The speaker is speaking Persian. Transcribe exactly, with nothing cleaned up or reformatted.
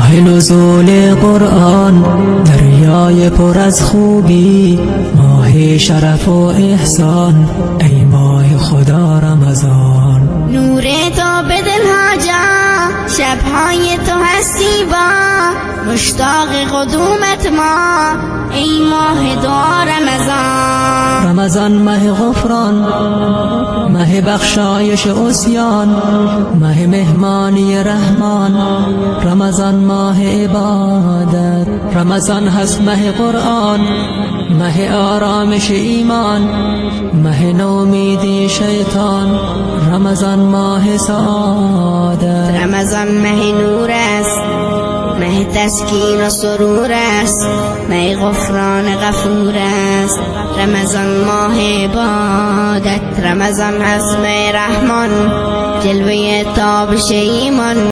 ماه نزول قرآن، دریای پر از خوبی، ماه شرف و احسان، ای ماه خدا رمضان. نور تو به دلها جا، شبهای تو هستی با، مشتاق قدومت ما، ای ماه دعا رمضان. رمضان ماه غفران، ماه بخشایش عصیان، ماه مهمانی رحمان، رمضان ماه عبادت. رمضان هست ماه قرآن، ماه آرامش ایمان، ماه نومیدی شیطان، رمضان ماه سعادت. رمضان ماه نور است، ماه تسکین و سرور است، ماه غفران غفور است، رمضان ماه عبادت. رمضان هست ماه رحمان، جلوه تابش ایمان.